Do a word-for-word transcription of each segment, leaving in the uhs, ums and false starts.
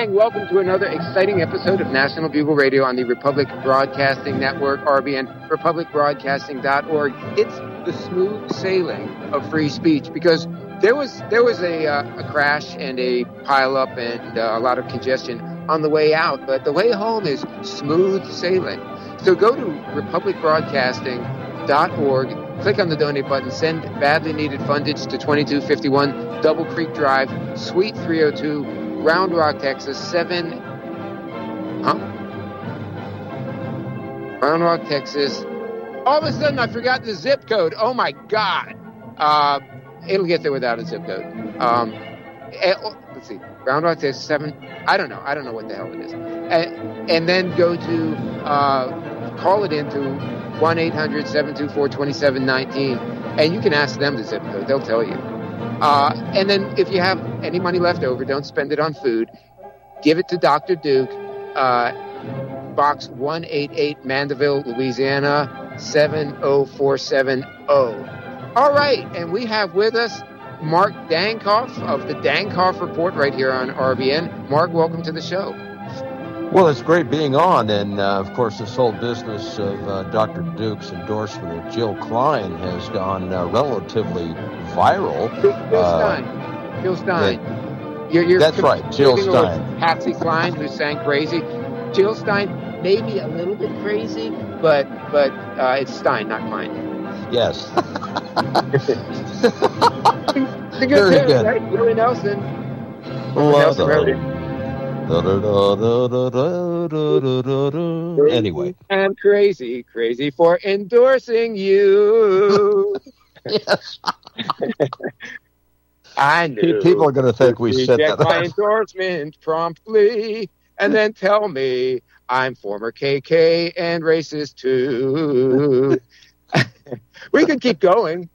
gang. Welcome to another exciting episode of National Bugle Radio on the Republic Broadcasting Network, R B N, republic broadcasting dot org. It's the smooth sailing of free speech, because there was there was a, uh, a crash and a pileup and uh, a lot of congestion on the way out, but the way home is smooth sailing. So go to republic broadcasting dot org, click on the donate button, send badly needed fundage to twenty-two fifty-one Double Creek Drive, Suite three oh two, Round Rock, Texas, seven, huh? Round Rock, Texas. All of a sudden, I forgot the zip code. Oh, my God. Uh, it'll get there without a zip code. Um, and, oh, let's see. Round Rock, Texas, seven. I don't know. I don't know what the hell it is. And, and then go to, uh, call it into one eight hundred seven two four two seven one nine, and you can ask them the zip code. They'll tell you. Uh, and then if you have any money left over, don't spend it on food. Give it to Doctor Duke, uh, Box one eighty-eight, Mandeville, Louisiana, seven oh four seven oh. All right, and we have with us Mark Dankoff of the Dankoff Report right here on R B N. Mark, welcome to the show. Well, it's great being on, and uh, of course this whole business of uh, Doctor Duke's endorsement of Jill Klein has gone uh, relatively viral. Jill uh, Stein. Jill Stein. It, you're, you're that's right, Jill Stein. Patsy Cline, who sang Crazy. Jill Stein, maybe a little bit crazy, but but uh, it's Stein, not Klein. Yes. It's a good Very tune, good. Right? Willie Nelson. Love Nelson wrote it. Anyway. I'm crazy, crazy for endorsing you. Yes. I knew. People are going to think we set that Reject my up. endorsement promptly, and then tell me I'm former K K and racist too. We could keep going.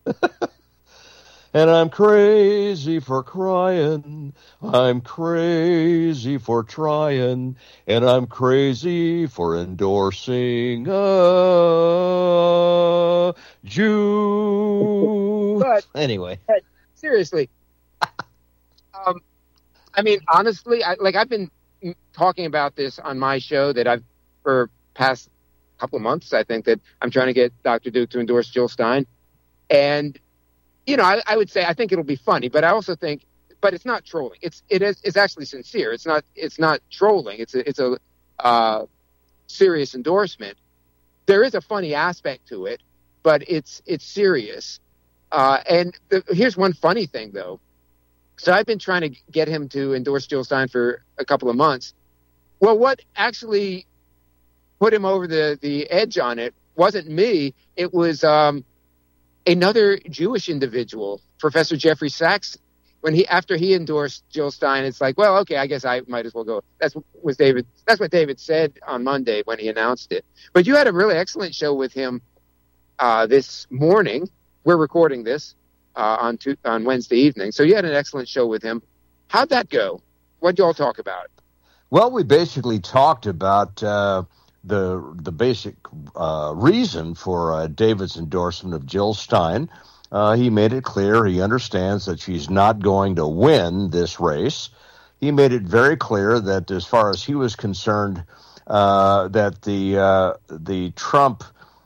And I'm crazy for crying, I'm crazy for trying, and I'm crazy for endorsing a Jew. But anyway, but seriously, um, I mean, honestly, I, like I've been talking about this on my show that I've for past couple of months. I think that I'm trying to get Doctor Duke to endorse Jill Stein, and. You know, I, I would say I think it'll be funny, but I also think, but it's not trolling. It's it is it's actually sincere. It's not it's not trolling. It's a it's a uh, serious endorsement. There is a funny aspect to it, but it's it's serious. Uh, and the, here's one funny thing though. So I've been trying to get him to endorse Jill Stein for a couple of months. Well, what actually put him over the the edge on it wasn't me. It was. Um, Another Jewish individual, Professor Jeffrey Sachs, when he after he endorsed Jill Stein, it's like, well, okay, I guess I might as well go. That's what was David. That's what David said on Monday when he announced it. But you had a really excellent show with him uh, this morning. We're recording this uh, on two, on Wednesday evening, so you had an excellent show with him. How'd that go? What'd y'all talk about? well, we basically talked about uh, the the basic uh, reason for uh, David's endorsement of Jill Stein. Uh, he made it clear he understands that she's not going to win this race. He made it very clear that as far as he was concerned, uh, that the uh, the Trump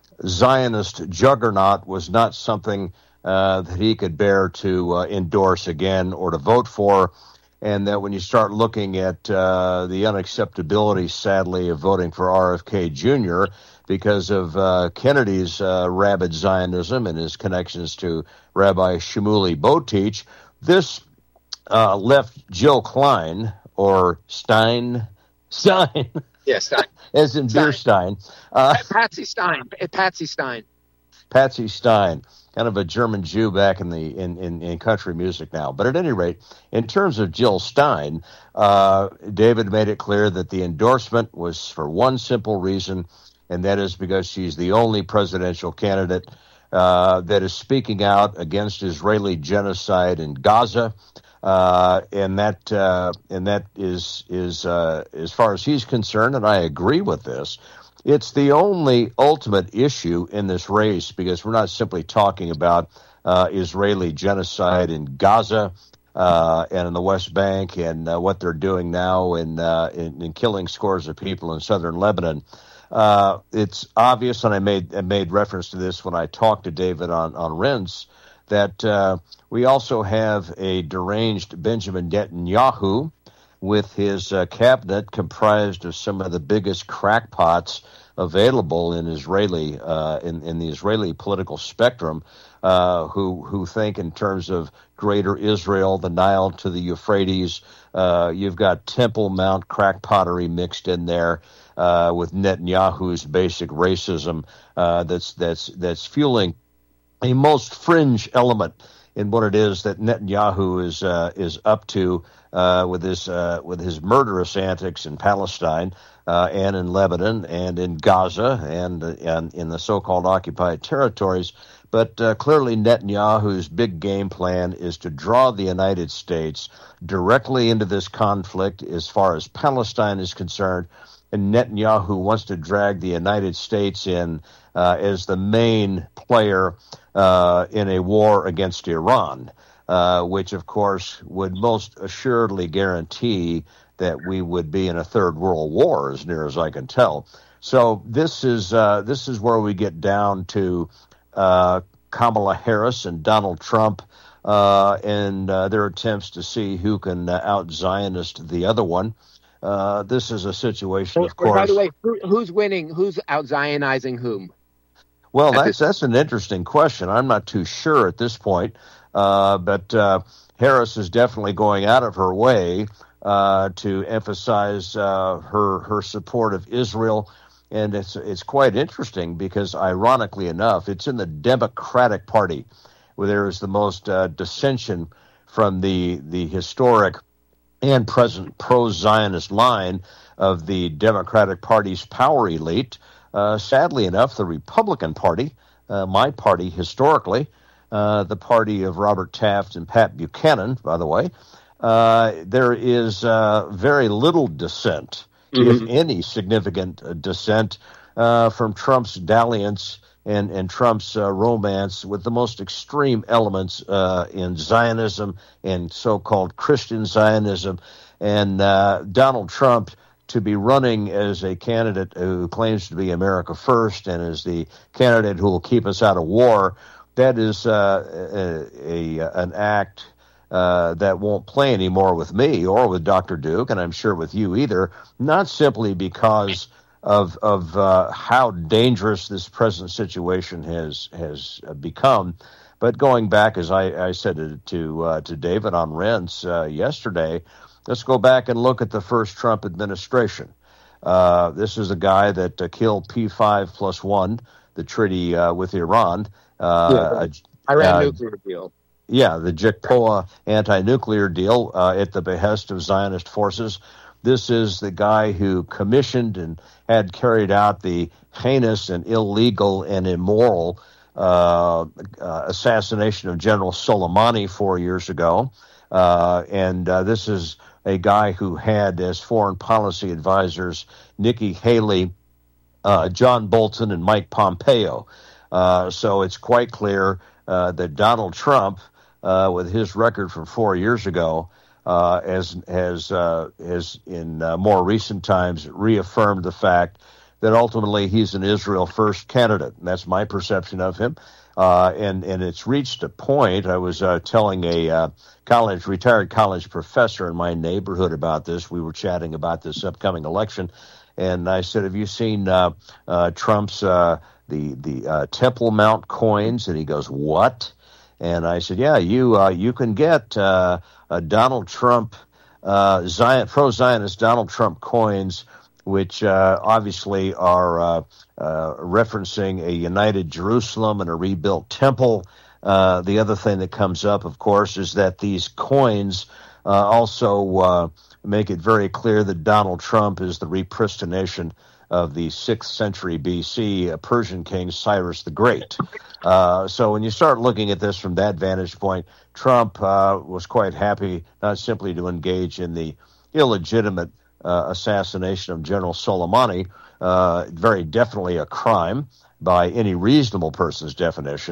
Zionist juggernaut was not something uh, that he could bear to uh, endorse again or to vote for. And that when you start looking at uh, the unacceptability, sadly, of voting for R F K Junior because of uh, Kennedy's uh, rabid Zionism and his connections to Rabbi Shmuley Boteach, this uh, left Jill Klein, or Stein, Stein, Yeah, Stein. as in beer Stein, uh, Patsy Stein. Patsy Stein. Patsy Stein, kind of a German Jew back in the in, in, in country music now. But at any rate, in terms of Jill Stein, uh, David made it clear that the endorsement was for one simple reason, and that is because she's the only presidential candidate uh, that is speaking out against Israeli genocide in Gaza. Uh, and that uh, and that is is uh, as far as he's concerned, and I agree with this. It's the only ultimate issue in this race because we're not simply talking about uh, Israeli genocide in Gaza. uh, and in the West Bank, and uh, what they're doing now in, uh, in in killing scores of people in southern Lebanon. Uh, it's obvious, and I made I made reference to this when I talked to David on on Rense, that uh, we also have a deranged Benjamin Netanyahu with his uh, cabinet comprised of some of the biggest crackpots available in Israeli uh, in, in the Israeli political spectrum, uh, who who think in terms of Greater Israel, the Nile to the Euphrates. Uh, you've got Temple Mount crackpottery mixed in there uh, with Netanyahu's basic racism uh, that's that's that's fueling a most fringe element in what it is that Netanyahu is uh, is up to uh, with his uh, with his murderous antics in Palestine uh, and in Lebanon and in Gaza and, uh, and in the so-called occupied territories. But uh, clearly Netanyahu's big game plan is to draw the United States directly into this conflict as far as Palestine is concerned. And Netanyahu wants to drag the United States in uh, as the main player uh, in a war against Iran, uh, which, of course, would most assuredly guarantee that we would be in a third world war, as near as I can tell. So this is uh, this is where we get down to uh, Kamala Harris and Donald Trump uh, and uh, their attempts to see who can uh, out-Zionist the other one. Uh, this is a situation, of course. By the way, who, who's winning? Who's out-Zionizing whom? Well, that's that's an interesting question. I'm not too sure at this point, uh, but uh, Harris is definitely going out of her way uh, to emphasize uh, her her support of Israel, and it's it's quite interesting because, ironically enough, it's in the Democratic Party where there is the most uh, dissension from the the historic and present pro-Zionist line of the Democratic Party's power elite. Uh, sadly enough, the Republican Party, uh, my party historically, uh, the party of Robert Taft and Pat Buchanan, by the way, uh, there is uh, very little dissent, mm-hmm. if any significant uh, dissent, uh, from Trump's dalliance and, and Trump's uh, romance with the most extreme elements uh, in Zionism and so-called Christian Zionism. And uh, Donald Trump, to be running as a candidate who claims to be America first and as the candidate who will keep us out of war, that is uh, a, a an act uh, that won't play anymore with me or with Doctor Duke, and I'm sure with you either, not simply because of of uh, how dangerous this present situation has has become, but going back, as I, I said to to, uh, to David on Rense uh, yesterday, let's go back and look at the first Trump administration. Uh, this is a guy that uh, killed P five plus one, the treaty uh, with Iran. Uh, yeah, Iran uh, nuclear deal. Yeah, the J C P O A anti-nuclear deal uh, at the behest of Zionist forces. This is the guy who commissioned and had carried out the heinous and illegal and immoral uh, uh, assassination of General Soleimani four years ago. Uh, and uh, this is a guy who had as foreign policy advisors Nikki Haley, uh, John Bolton, and Mike Pompeo. Uh, so it's quite clear uh, that Donald Trump, uh, with his record from four years ago, uh, has has uh, has in uh, more recent times reaffirmed the fact that ultimately he's an Israel first candidate. And that's my perception of him. Uh, and, and it's reached a point. I was uh, telling a uh, college, retired college professor in my neighborhood about this. We were chatting about this upcoming election. And I said, have you seen uh, uh, Trump's, uh, the, the uh, Temple Mount coins? And he goes, what? And I said, yeah, you uh, you can get uh, a Donald Trump, uh, Zion, pro-Zionist Donald Trump coins, which uh, obviously are uh, uh, referencing a united Jerusalem and a rebuilt temple. Uh, the other thing that comes up, of course, is that these coins uh, also uh, make it very clear that Donald Trump is the repristination of the sixth century B C uh, Persian king Cyrus the Great. Uh, so when you start looking at this from that vantage point, Trump uh, was quite happy not simply to engage in the illegitimate Uh, assassination of General Soleimani, uh, very definitely a crime by any reasonable person's definition,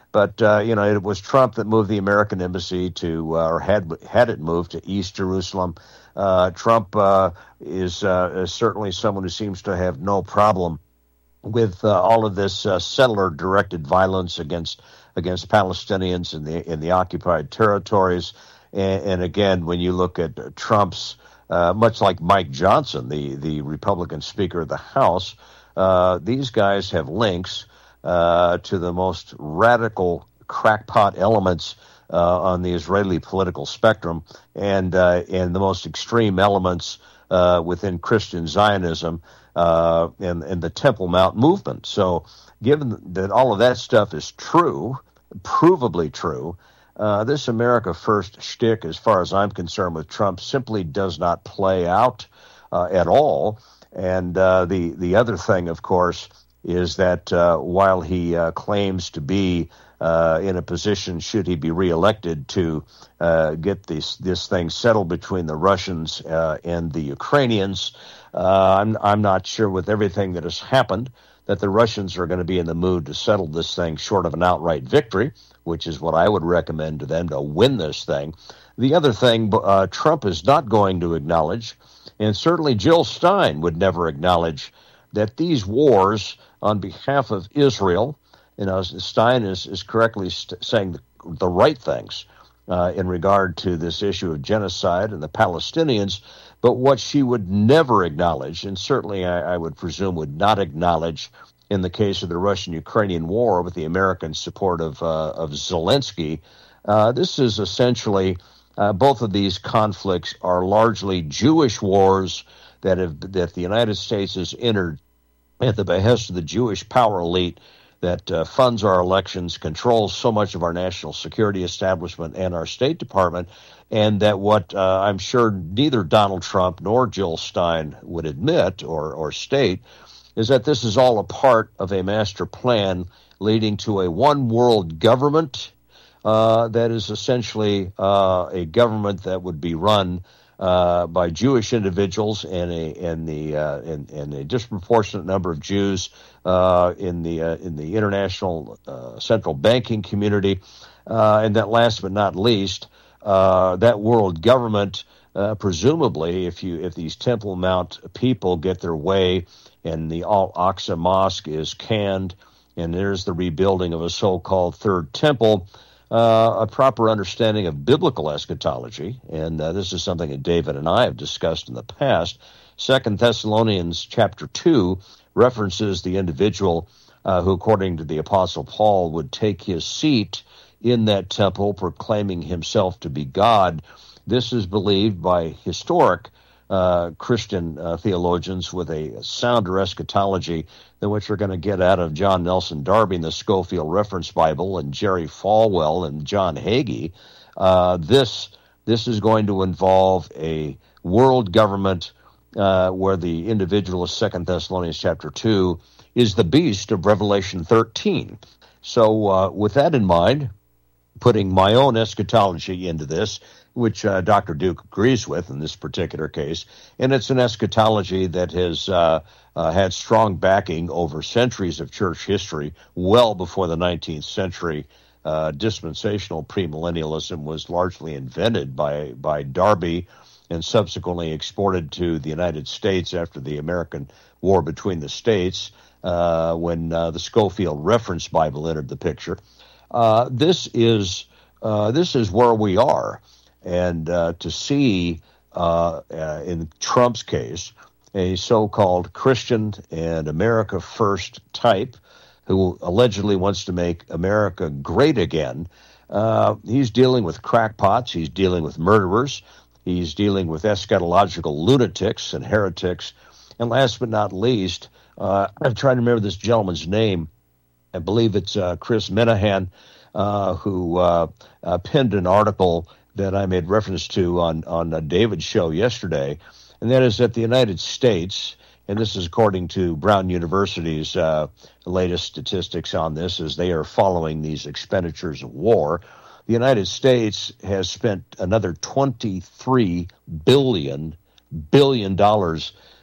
But, uh, you know, it was Trump that moved the American embassy to, uh, or had had it moved to East Jerusalem. Uh, Trump uh, is, uh, is certainly someone who seems to have no problem with uh, all of this uh, settler-directed violence against against Palestinians in the in the occupied territories. And, and again, when you look at uh, Trump's, uh, much like Mike Johnson, the, the Republican Speaker of the House, uh, these guys have links uh, to the most radical crackpot elements uh, on the Israeli political spectrum, and uh, and the most extreme elements uh, within Christian Zionism uh, and, and the Temple Mount movement. So given that all of that stuff is true, provably true, uh, this America First shtick, as far as I'm concerned with Trump, simply does not play out uh, at all. And uh, the, the other thing, of course, is that uh, while he uh, claims to be uh, in a position, should he be reelected, to uh, get this this thing settled between the Russians uh, and the Ukrainians, uh, I'm I'm not sure with everything that has happened that the Russians are going to be in the mood to settle this thing short of an outright victory, which is what I would recommend to them, to win this thing. The other thing uh, Trump is not going to acknowledge, and certainly Jill Stein would never acknowledge, that these wars on behalf of Israel, you know, Stein is, is correctly st- saying the, the right things uh, in regard to this issue of genocide and the Palestinians, but what she would never acknowledge, and certainly I, I would presume would not acknowledge in the case of the Russian-Ukrainian war with the American support of, uh, of Zelensky, uh, this is essentially, uh, both of these conflicts are largely Jewish wars that have that the United States has entered at the behest of the Jewish power elite that uh, funds our elections, controls so much of our national security establishment and our State Department, and that what uh, I'm sure neither Donald Trump nor Jill Stein would admit or, or state is that this is all a part of a master plan leading to a one-world government uh, that is essentially uh, a government that would be run Uh, by Jewish individuals and a and the uh, and, and a disproportionate number of Jews uh, in the uh, in the international uh, central banking community, uh, and that last but not least, uh, that world government, uh, presumably, if you if these Temple Mount people get their way, and the Al-Aqsa Mosque is canned, and there's the rebuilding of a so-called third temple. Uh, a proper understanding of biblical eschatology, and uh, this is something that David and I have discussed in the past. Second Thessalonians chapter two references the individual uh, who, according to the Apostle Paul, would take his seat in that temple, proclaiming himself to be God. This is believed by historic uh, Christian uh, theologians with a sounder eschatology than what you're going to get out of John Nelson Darby in the Schofield Reference Bible and Jerry Falwell and John Hagee. Uh, this this is going to involve a world government uh, where the individual of Second Thessalonians chapter two is the beast of Revelation thirteen. So uh, with that in mind, putting my own eschatology into this, which uh, Doctor Duke agrees with in this particular case, and it's an eschatology that has uh, uh, had strong backing over centuries of church history, well before the nineteenth century. Uh, dispensational premillennialism was largely invented by, by Darby and subsequently exported to the United States after the American War between the States, uh, when uh, the Schofield Reference Bible entered the picture. Uh, this is uh, this is where we are. And uh, to see, uh, uh, in Trump's case, a so-called Christian and America First type who allegedly wants to make America great again, uh, he's dealing with crackpots, he's dealing with murderers, he's dealing with eschatological lunatics and heretics, and last but not least, uh, I'm trying to remember this gentleman's name. I believe it's uh, Chris Minahan, uh, who uh, uh, penned an article that I made reference to on, on uh, David's show yesterday, and that is that the United States, and this is according to Brown University's uh, latest statistics on this, as they are following these expenditures of war, the United States has spent another twenty-three billion billion dollars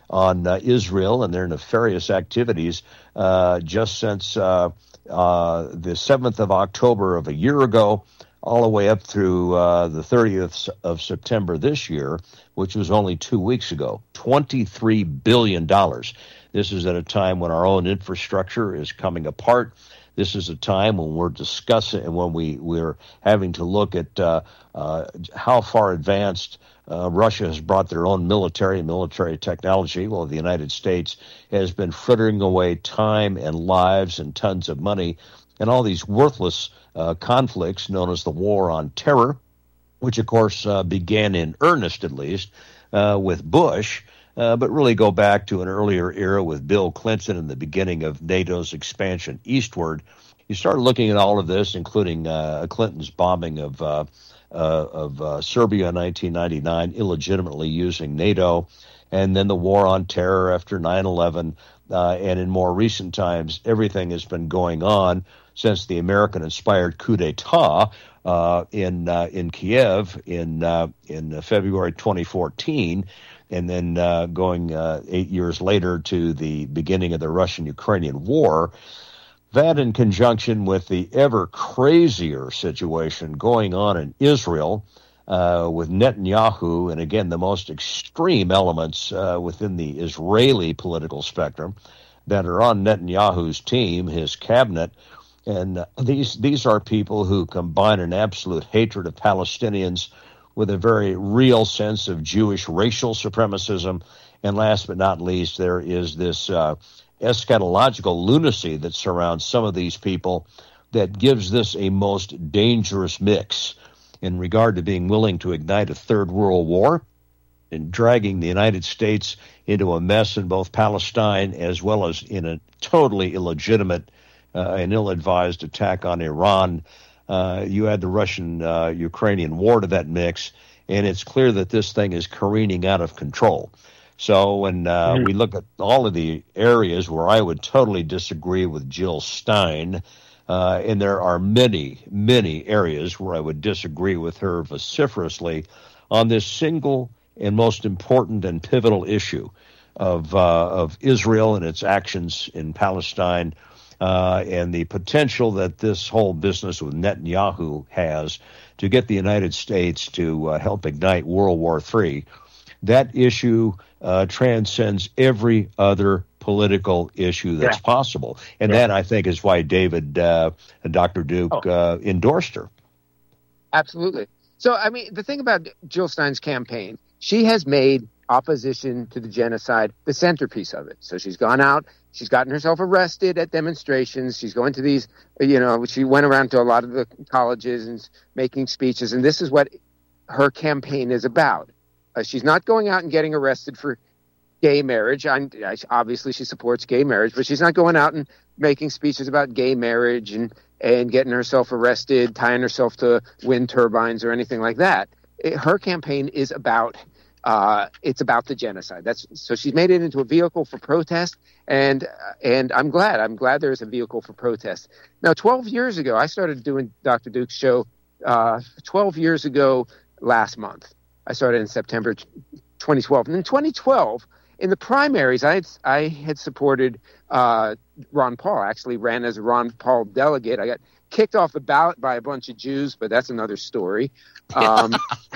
on uh, Israel and their nefarious activities uh, just since uh, uh, the seventh of October of a year ago, all the way up through uh, the thirtieth of September this year, which was only two weeks ago. twenty-three billion dollars. This is at a time when our own infrastructure is coming apart. This is a time when we're discussing and when we, we're having to look at uh, uh, how far advanced uh, Russia has brought their own military and military technology, while the United States has been frittering away time and lives and tons of money and all these worthless uh, conflicts known as the War on Terror, which, of course, uh, began in earnest, at least, uh, with Bush, uh, but really go back to an earlier era with Bill Clinton and the beginning of NATO's expansion eastward. You start looking at all of this, including uh, Clinton's bombing of uh, uh, of uh, Serbia in nineteen ninety-nine, illegitimately using NATO, and then the War on Terror after nine eleven, uh, and in more recent times, everything has been going on since the American-inspired coup d'etat uh, in uh, in Kiev in uh, in February twenty fourteen, and then uh, going uh, eight years later to the beginning of the Russian-Ukrainian war. That, in conjunction with the ever crazier situation going on in Israel uh, with Netanyahu, and again the most extreme elements uh, within the Israeli political spectrum that are on Netanyahu's team, his cabinet. And these these are people who combine an absolute hatred of Palestinians with a very real sense of Jewish racial supremacism. And last but not least, there is this uh, eschatological lunacy that surrounds some of these people that gives this a most dangerous mix in regard to being willing to ignite a third world war and dragging the United States into a mess in both Palestine as well as in a totally illegitimate Uh, an ill-advised attack on Iran. Uh, you add the Russian-Ukrainian uh, war to that mix, and it's clear that this thing is careening out of control. So when uh, mm-hmm. we look at all of the areas where I would totally disagree with Jill Stein, uh, and there are many, many areas where I would disagree with her vociferously on this single and most important and pivotal issue of uh, of Israel and its actions in Palestine, Uh, and the potential that this whole business with Netanyahu has to get the United States to uh, help ignite World War Three. That issue uh, transcends every other political issue that's yeah. possible. And yeah. that, I think, is why David, uh, Doctor Duke, oh. uh, endorsed her. Absolutely. So, I mean, the thing about Jill Stein's campaign, she has made opposition to the genocide the centerpiece of it. So she's gone out, she's gotten herself arrested at demonstrations, she's going to these, you know, she went around to a lot of the colleges and making speeches, and this is what her campaign is about. Uh, she's not going out and getting arrested for gay marriage. I, I, obviously, she supports gay marriage, but she's not going out and making speeches about gay marriage and, and getting herself arrested, tying herself to wind turbines or anything like that. It, her campaign is about Uh, it's about the genocide. That's so she's made it into a vehicle for protest, and and I'm glad. I'm glad there is a vehicle for protest. Now, twelve years ago, I started doing Doctor Duke's show. Uh, twelve years ago, last month, I started in September twenty twelve. And in twenty twelve, in the primaries, I had I had supported uh, Ron Paul. I actually ran as a Ron Paul delegate. I got kicked off the ballot by a bunch of Jews, but that's another story. Um,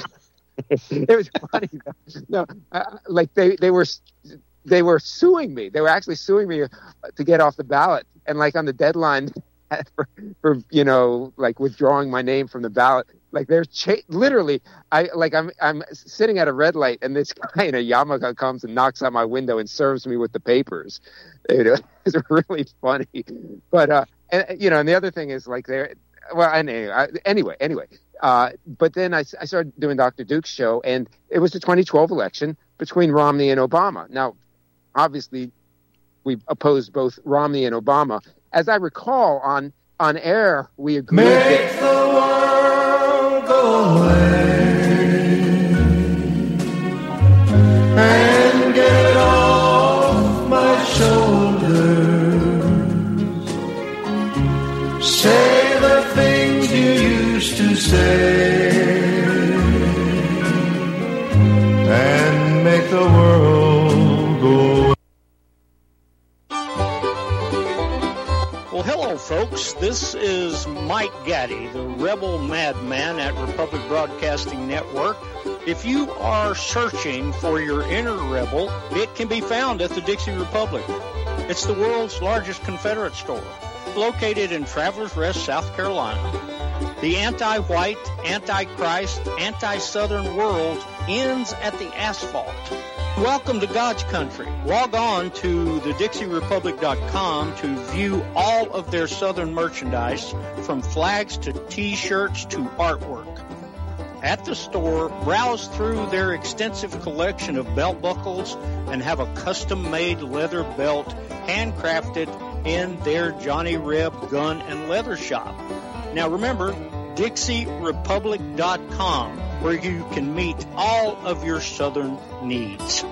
It was funny. No, uh, like they, they were they were suing me. They were actually suing me to get off the ballot. And like on the deadline for, for you know like withdrawing my name from the ballot, like they're cha- literally. I like I'm I'm sitting at a red light, and this guy in a yarmulke comes and knocks on my window and serves me with the papers. It was really funny. But uh, and, you know, and the other thing is like they're well. Anyway, anyway, anyway. Uh, but then I, I started doing Doctor Duke's show, and it was the twenty twelve election between Romney and Obama. Now, obviously, we opposed both Romney and Obama. As I recall, on, on air, we agreed Make that... the world go away and get it off my shoulders. Say the things you used to say and make the world go Well, hello, folks. This is Mike Gaddy, the rebel madman at Republic Broadcasting Network. If you are searching for your inner rebel, it can be found at the Dixie Republic. It's the world's largest Confederate store, located in Travelers Rest, South Carolina. The anti-white, anti-Christ, anti-Southern world ends at the asphalt. Welcome to God's country. Log on to the dixie republic dot com to view all of their Southern merchandise, from flags to T-shirts to artwork. At the store, browse through their extensive collection of belt buckles and have a custom-made leather belt handcrafted in their Johnny Reb gun and leather shop. Now remember, dixie republic dot com, where you can meet all of your Southern needs.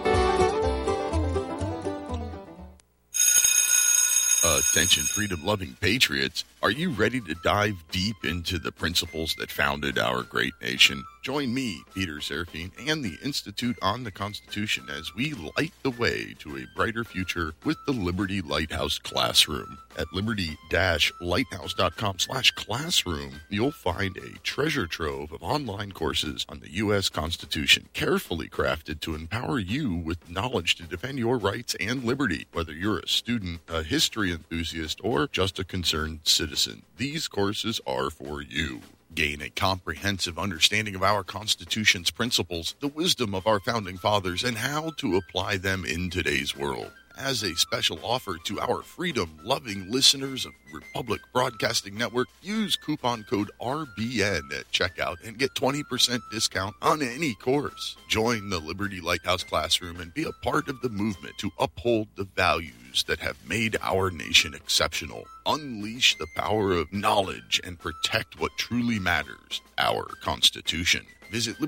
Attention, freedom-loving patriots. Are you ready to dive deep into the principles that founded our great nation? Join me, Peter Serafine, and the Institute on the Constitution as we light the way to a brighter future with the Liberty Lighthouse Classroom. At liberty-lighthouse.com slash classroom, you'll find a treasure trove of online courses on the U S Constitution, carefully crafted to empower you with knowledge to defend your rights and liberty. Whether you're a student, a history enthusiast, or just a concerned citizen, these courses are for you. Gain a comprehensive understanding of our Constitution's principles, the wisdom of our founding fathers, and how to apply them in today's world. As a special offer to our freedom-loving listeners of Republic Broadcasting Network, use coupon code R B N at checkout and get twenty percent discount on any course. Join the Liberty Lighthouse Classroom and be a part of the movement to uphold the values that have made our nation exceptional. Unleash the power of knowledge and protect what truly matters, our Constitution. Visit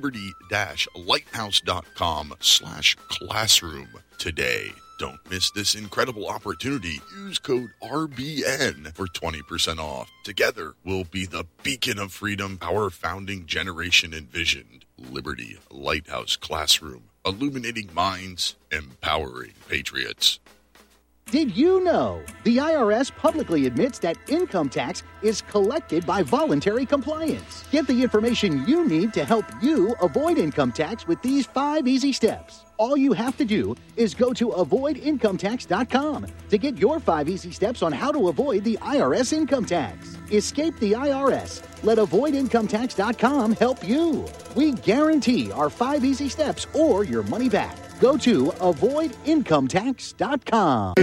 liberty-lighthouse.com slash classroom today. Don't miss this incredible opportunity. Use code R B N for twenty percent off. Together, we'll be the beacon of freedom our founding generation envisioned. Liberty Lighthouse Classroom. Illuminating minds, empowering patriots. Did you know the I R S publicly admits that income tax is collected by voluntary compliance? Get the information you need to help you avoid income tax with these five easy steps. All you have to do is go to avoid income tax dot com to get your five easy steps on how to avoid the I R S income tax. Escape the I R S. Let avoid income tax dot com help you. We guarantee our five easy steps or your money back. Go to avoid income tax dot com.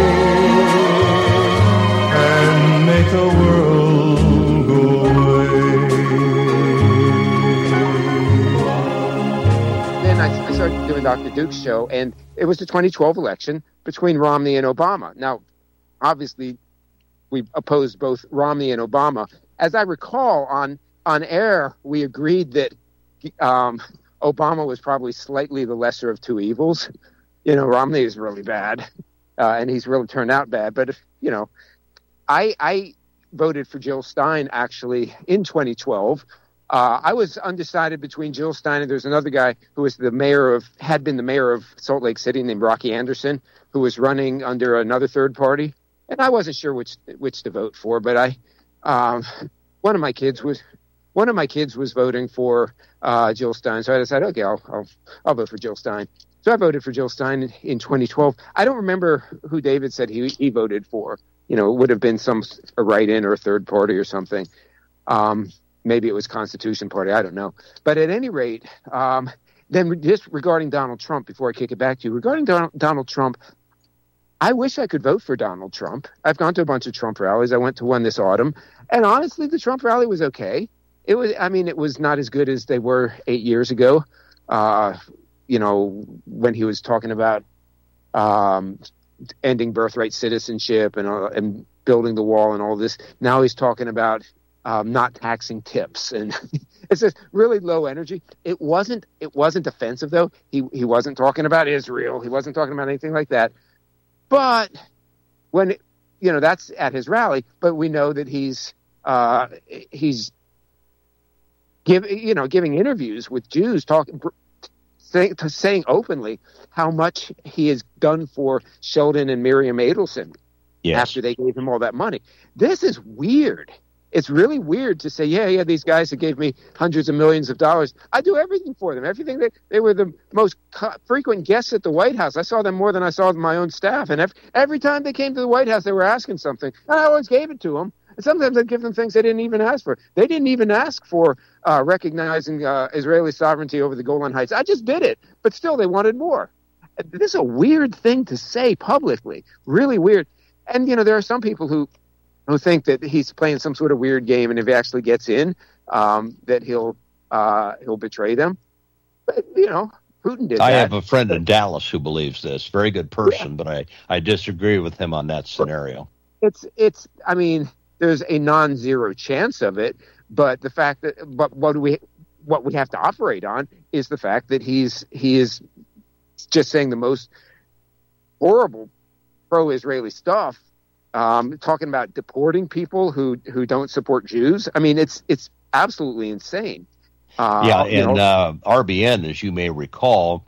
And make the world go away. Then I, I started doing Doctor Duke's show, and it was the twenty twelve election between Romney and Obama. Now, obviously, we opposed both Romney and Obama. As I recall, on, on air, we agreed that um, Obama was probably slightly the lesser of two evils. You know, Romney is really bad, uh, and he's really turned out bad. But, if, you know, I, I voted for Jill Stein, actually, in twenty twelve. Uh, I was undecided between Jill Stein and there's another guy who was the mayor of, had been the mayor of Salt Lake City named Rocky Anderson, who was running under another third party. And I wasn't sure which which to vote for, but I, um, one of my kids was, one of my kids was voting for uh, Jill Stein, so I decided, okay, I'll, I'll I'll vote for Jill Stein. So I voted for Jill Stein in, in twenty twelve. I don't remember who David said he he voted for. You know, it would have been some a write-in or a third party or something. Um, maybe it was Constitution Party. I don't know. But at any rate, um, then just regarding Donald Trump, before I kick it back to you, regarding Don, Donald Trump. I wish I could vote for Donald Trump. I've gone to a bunch of Trump rallies. I went to one this autumn. And honestly, the Trump rally was okay. It was, I mean, it was not as good as they were eight years ago. Uh, you know, when he was talking about um, ending birthright citizenship and uh, and building the wall and all this. Now he's talking about um, not taxing tips, and it's just really low energy. It wasn't it wasn't offensive though. He he wasn't talking about Israel. He wasn't talking about anything like that. But when it, you know, that's at his rally, but we know that he's uh, he's give you know giving interviews with Jews, talking saying, saying openly how much he has done for Sheldon and Miriam Adelson. yes. after they gave him all that money. This is weird. It's really weird to say, yeah, yeah, these guys that gave me hundreds of millions of dollars, I do everything for them. Everything that they were the most co- frequent guests at the White House. I saw them more than I saw my own staff. And every, every time they came to the White House, they were asking something. And I always gave it to them. And sometimes I'd give them things they didn't even ask for. They didn't even ask for uh, recognizing uh, Israeli sovereignty over the Golan Heights. I just did it. But still, they wanted more. This is a weird thing to say publicly. Really weird. And, you know, there are some people who who think that he's playing some sort of weird game, and if he actually gets in, um, that he'll uh, he'll betray them. But, you know, Putin did I that. have a friend in Dallas who believes this. Very good person, yeah. but I, I disagree with him on that scenario. It's, it's. I mean, there's a non-zero chance of it, but the fact that, but what we, what we have to operate on is the fact that he's, he is just saying the most horrible pro-Israeli stuff. Um, talking about deporting people who, who don't support Jews. I mean, it's it's absolutely insane. Uh, yeah, and know, uh, R B N, as you may recall,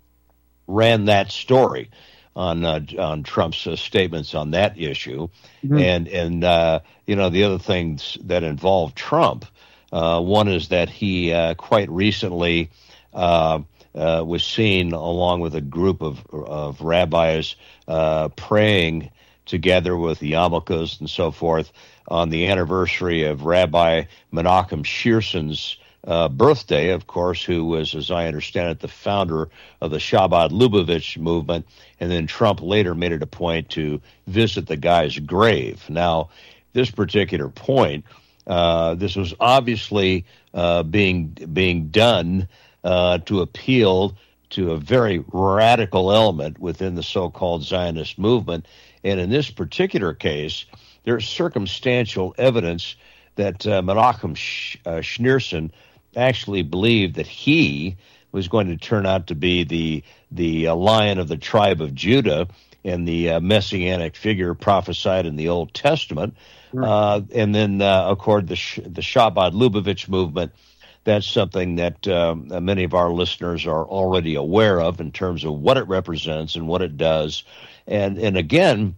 ran that story on uh, on Trump's uh, statements on that issue. Mm-hmm. And, and uh, you know, the other things that involve Trump, uh, one is that he uh, quite recently uh, uh, was seen along with a group of, of rabbis uh, praying together with the yarmulkes and so forth on the anniversary of Rabbi Menachem Shearson's uh, birthday, of course, who was, as I understand it, the founder of the Chabad Lubavitch movement. And then Trump later made it a point to visit the guy's grave. Now, this particular point, uh, this was obviously uh, being being done uh, to appeal to a very radical element within the so-called Zionist movement. And in this particular case, there's circumstantial evidence that uh, Menachem Sh- uh, Schneerson actually believed that he was going to turn out to be the the uh, lion of the tribe of Judah and the uh, messianic figure prophesied in the Old Testament. Mm-hmm. Uh, and then, uh, of course, the, Sh- the Chabad Lubavitch movement. That's something that um, many of our listeners are already aware of in terms of what it represents and what it does. And and again,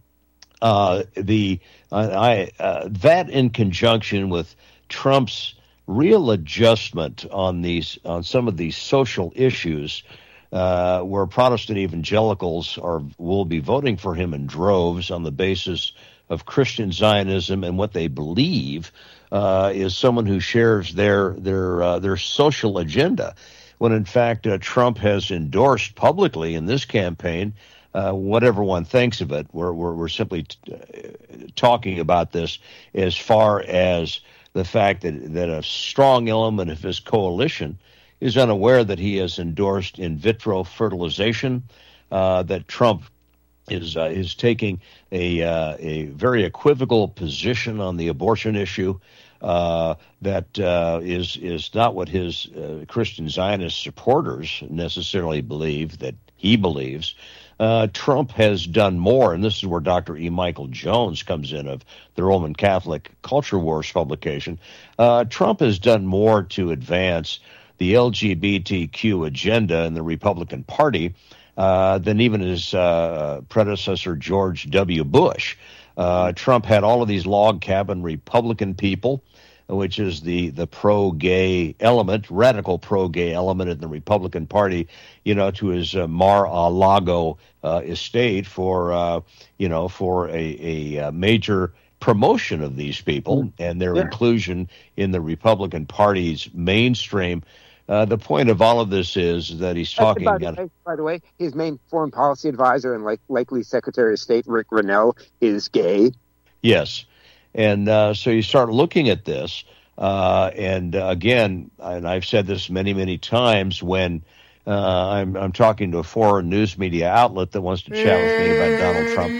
uh, the uh, I uh, that in conjunction with Trump's real adjustment on these on some of these social issues, uh, where Protestant evangelicals are will be voting for him in droves on the basis of Christian Zionism and what they believe uh, is someone who shares their their uh, their social agenda, when in fact uh, Trump has endorsed publicly in this campaign. Uh, whatever one thinks of it, we're we're, we're simply t- uh, talking about this as far as the fact that, that a strong element of his coalition is unaware that he has endorsed in vitro fertilization, uh, that Trump is uh, is taking a uh, a very equivocal position on the abortion issue, uh, that uh, is is not what his uh, Christian Zionist supporters necessarily believe that he believes. Uh, Trump has done more, and this is where Doctor E. Michael Jones comes in of the Roman Catholic Culture Wars publication. Uh, Trump has done more to advance the L G B T Q agenda in the Republican Party uh, than even his uh, predecessor, George W. Bush. Uh, Trump had all of these log cabin Republican people, which is the, the pro-gay element, radical pro-gay element in the Republican Party, you know, to his uh, Mar-a-Lago uh, estate for, uh, you know, for a, a major promotion of these people and their yeah. inclusion in the Republican Party's mainstream. Uh, the point of all of this is that he's talking by the, about... way, by the way, his main foreign policy advisor and like, likely Secretary of State, Rick Grenell, is gay. Yes. And uh, so you start looking at this, uh, and uh, again, and I've said this many, many times, when uh, I'm, I'm talking to a foreign news media outlet that wants to chat with me about Donald Trump.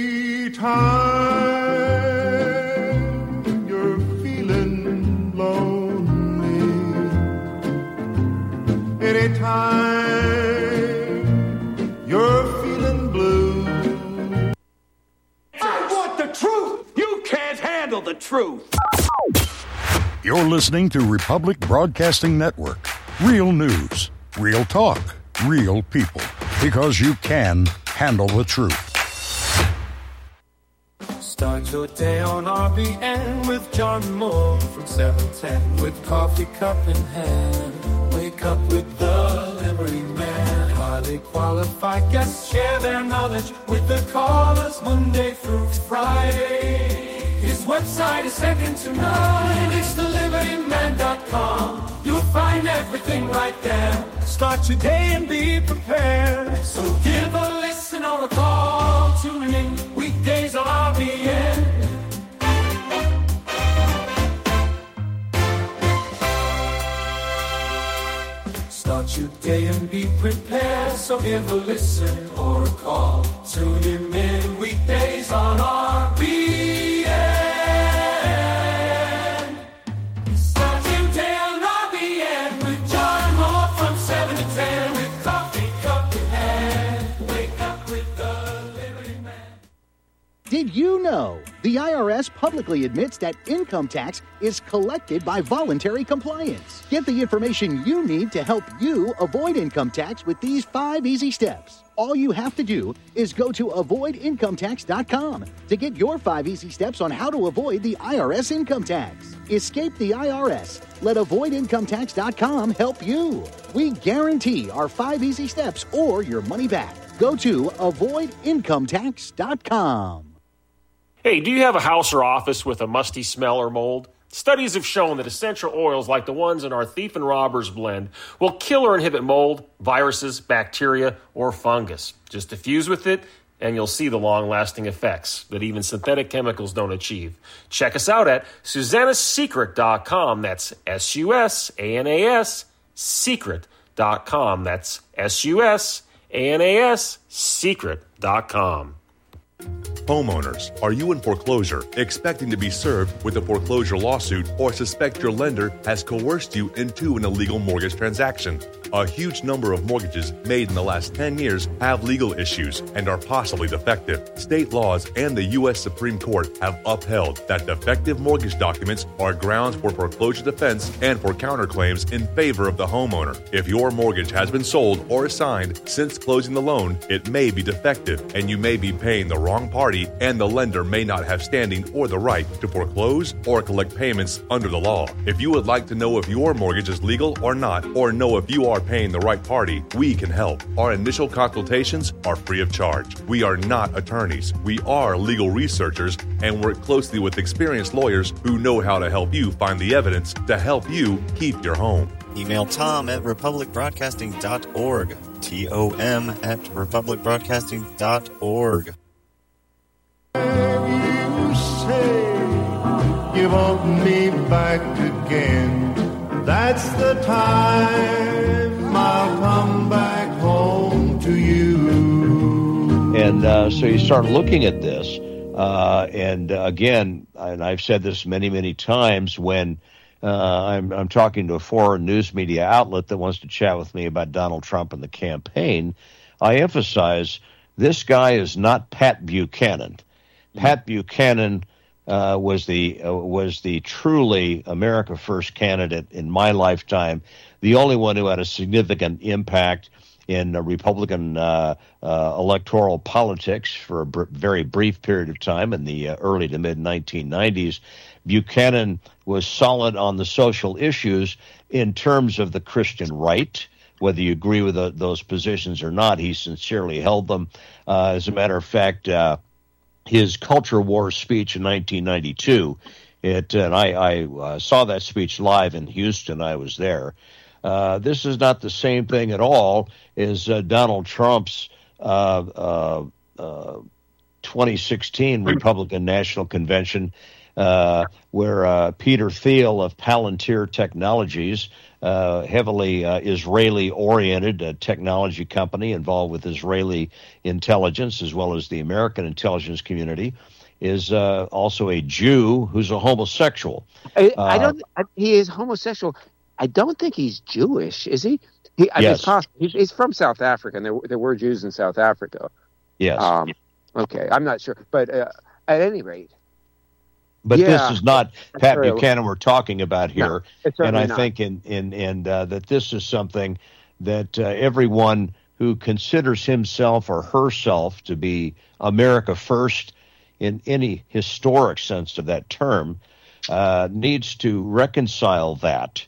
Anytime you're feeling lonely, anytime you're feeling blue, I want the truth. You can't handle the truth. You're listening to Republic Broadcasting Network. Real news, real talk, real people. Because you can handle the truth. Start your day on R B N with John Moore from seven ten. With coffee cup in hand, wake up with the Liberty Man. Highly qualified guests share their knowledge with the callers Monday through Friday. His website is second to none. It's the liberty man dot com. You'll find everything right there. Start your day and be prepared. So give a listen or a call. Tune in weekdays on R B N. Start your day and be prepared. So give a listen or a call. Tune in, in weekdays on R B N. Start your day on R B N with John Moore from seven to ten. With coffee cup in hand. Wake up with the Liberty Man. Did you know the I R S publicly admits that income tax is collected by voluntary compliance? Get the information you need to help you avoid income tax with these five easy steps. All you have to do is go to avoid income tax dot com to get your five easy steps on how to avoid the I R S income tax. Escape the I R S. Let avoid income tax dot com help you. We guarantee our five easy steps or your money back. Go to avoid income tax dot com. Hey, do you have a house or office with a musty smell or mold? Studies have shown that essential oils like the ones in our Thief and Robbers blend will kill or inhibit mold, viruses, bacteria, or fungus. Just diffuse with it, and you'll see the long-lasting effects that even synthetic chemicals don't achieve. Check us out at Susanna's Secret dot com. That's S U S A N A S Secret dot com. That's S U S A N A S Secret dot com. Homeowners, are you in foreclosure, expecting to be served with a foreclosure lawsuit, or suspect your lender has coerced you into an illegal mortgage transaction? A huge number of mortgages made in the last ten years have legal issues and are possibly defective. State laws and the U S Supreme Court have upheld that defective mortgage documents are grounds for foreclosure defense and for counterclaims in favor of the homeowner. If your mortgage has been sold or assigned since closing the loan, it may be defective and you may be paying the wrong party, and the lender may not have standing or the right to foreclose or collect payments under the law. If you would like to know if your mortgage is legal or not, or know if you are paying the right party, we can help. Our initial consultations are free of charge. We are not attorneys. We are legal researchers and work closely with experienced lawyers who know how to help you find the evidence to help you keep your home. Email Tom at republic broadcasting dot org. T O M at republic broadcasting dot org. You say you want me back again. That's the time I'll come back home to you. And uh, so you start looking at this, uh, and uh, again, and I've said this many, many times when uh, I'm, I'm talking to a foreign news media outlet that wants to chat with me about Donald Trump and the campaign, I emphasize this guy is not Pat Buchanan. Pat Buchanan uh, was the uh, was the truly America First candidate in my lifetime, the only one who had a significant impact in uh, Republican uh, uh, electoral politics for a br- very brief period of time in the uh, early to mid nineteen nineties. Buchanan was solid on the social issues in terms of the Christian right. Whether you agree with the, those positions or not, he sincerely held them. Uh, as a matter of fact, uh, his culture war speech in nineteen ninety-two, it, and I, I uh, saw that speech live in Houston. I was there. Uh, this is not the same thing at all as uh, Donald Trump's uh, uh, uh, twenty sixteen Republican National Convention, uh, where uh, Peter Thiel of Palantir Technologies, uh, heavily uh, Israeli-oriented uh, technology company involved with Israeli intelligence as well as the American intelligence community, is uh, also a Jew who's a homosexual. I, I don't. I, he is homosexual. I don't think he's Jewish, is he? He, I yes. mean, he's, he's from South Africa, and there, there were Jews in South Africa. Yes. Um, okay, I'm not sure, but uh, at any rate. But yeah, this is not Pat very, Buchanan we're talking about here, no, and I not. think in in and uh, that this is something that uh, everyone who considers himself or herself to be America First in any historic sense of that term, uh, needs to reconcile that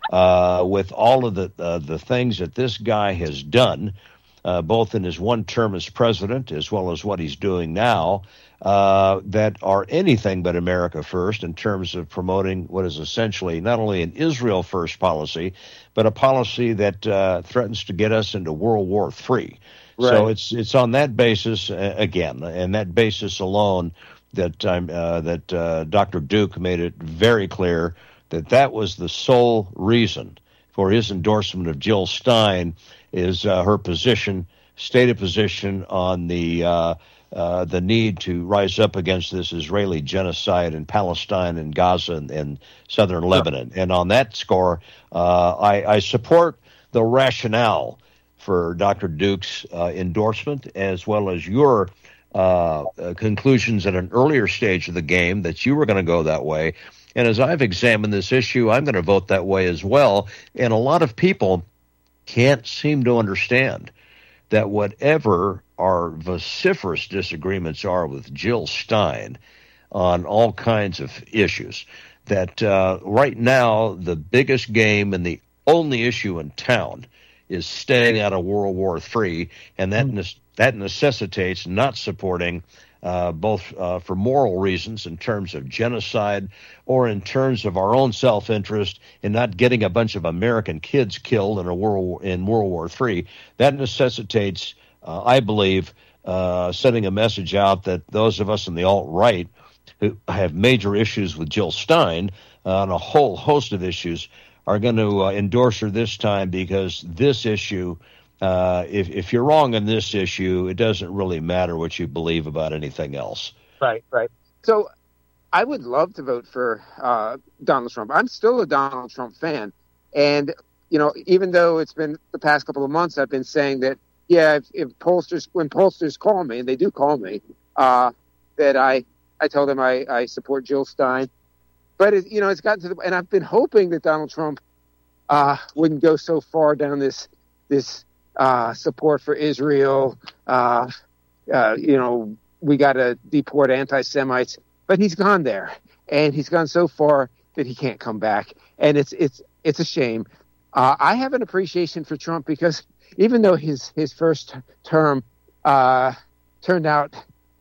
uh, with all of the uh, the things that this guy has done, uh, both in his one term as president as well as what he's doing now, uh, that are anything but America first in terms of promoting what is essentially not only an Israel first policy, but a policy that uh, threatens to get us into World War Three. Right. So it's it's on that basis uh, again, and that basis alone that I'm uh, that uh, Doctor Duke made it very clear that that was the sole reason for his endorsement of Jill Stein is uh, her position, stated position on the uh, uh, the need to rise up against this Israeli genocide in Palestine and Gaza and, and southern Lebanon. And on that score, uh, I, I support the rationale for Doctor Duke's uh, endorsement, as well as your uh, uh, conclusions at an earlier stage of the game that you were going to go that way. And as I've examined this issue, I'm going to vote that way as well. And a lot of people can't seem to understand that whatever our vociferous disagreements are with Jill Stein on all kinds of issues, that uh, right now the biggest game and the only issue in town is staying out of World War Three, and that ne- that necessitates not supporting uh, both uh, for moral reasons in terms of genocide or in terms of our own self-interest in not getting a bunch of American kids killed in a world in World War Three. That necessitates, uh, I believe, uh, sending a message out that those of us in the alt-right who have major issues with Jill Stein uh, on a whole host of issues are going to uh, endorse her this time, because this issue, uh, if, if you're wrong on this issue, it doesn't really matter what you believe about anything else. Right, right. So I would love to vote for uh, Donald Trump. I'm still a Donald Trump fan. And, you know, even though it's been the past couple of months, I've been saying that, yeah, if, if pollsters, when pollsters call me, and they do call me, uh, that I, I tell them I, I support Jill Stein. But, it, you know, it's gotten to the – and I've been hoping that Donald Trump uh, wouldn't go so far down this this uh, support for Israel. Uh, uh, you know, we got to deport anti-Semites. But he's gone there. And he's gone so far that he can't come back. And it's it's it's a shame. Uh, I have an appreciation for Trump because even though his, his first term uh, turned out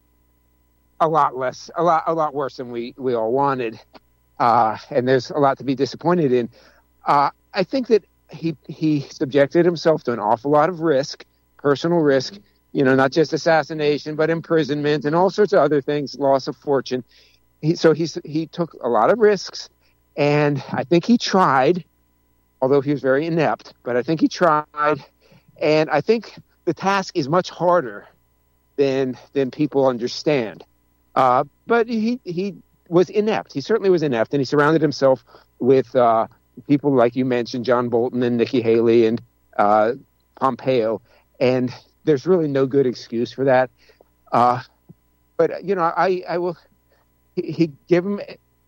a lot less – a lot a lot worse than we, we all wanted – Uh, and there's a lot to be disappointed in. Uh, I think that he he subjected himself to an awful lot of risk, personal risk, you know, not just assassination, but imprisonment and all sorts of other things, loss of fortune. He, so he's, he took a lot of risks, and I think he tried, although he was very inept, but I think he tried. And I think the task is much harder than than people understand. Uh, but he he. was inept. He certainly was inept, and he surrounded himself with uh, people like you mentioned, John Bolton and Nikki Haley and uh, Pompeo, and there's really no good excuse for that. Uh, but, you know, I, I will he, he give him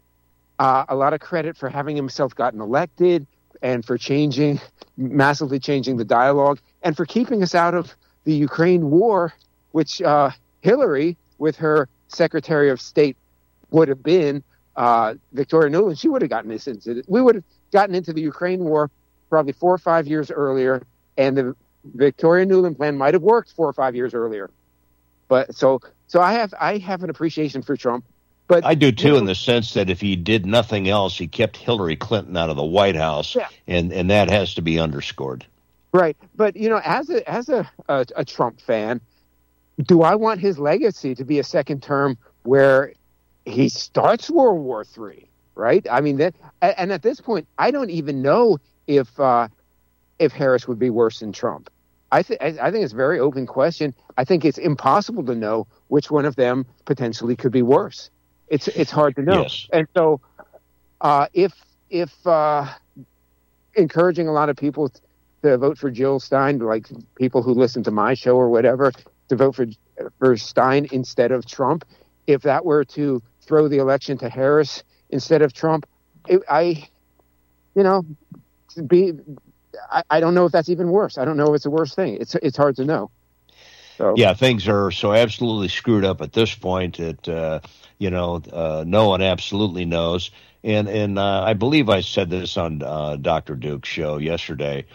uh, a lot of credit for having himself gotten elected and for changing, massively changing the dialogue, and for keeping us out of the Ukraine war, which uh, Hillary, with her Secretary of State, would have been uh, Victoria Nuland. She would have gotten this into it. We would have gotten into the Ukraine war probably four or five years earlier, and the Victoria Nuland plan might have worked four or five years earlier. But so, so I have I have an appreciation for Trump. But I do too, you know, in the sense that if he did nothing else, he kept Hillary Clinton out of the White House, yeah. and and that has to be underscored. Right, but you know, as a as a, a a Trump fan, do I want his legacy to be a second term where he starts World War Three, right? I mean, that, and at this point, I don't even know if uh, if Harris would be worse than Trump. I think I think it's a very open question. I think it's impossible to know which one of them potentially could be worse. It's it's hard to know. Yes. And so, uh, if if uh, encouraging a lot of people to vote for Jill Stein, like people who listen to my show or whatever, to vote for for Stein instead of Trump, if that were to throw the election to Harris instead of Trump, it, I, you know, be, I, I don't know if that's even worse. I don't know if it's a worse thing. It's it's hard to know. So. Yeah, things are so absolutely screwed up at this point that, uh, you know, uh, no one absolutely knows. And, and uh, I believe I said this on uh, Doctor Duke's show yesterday.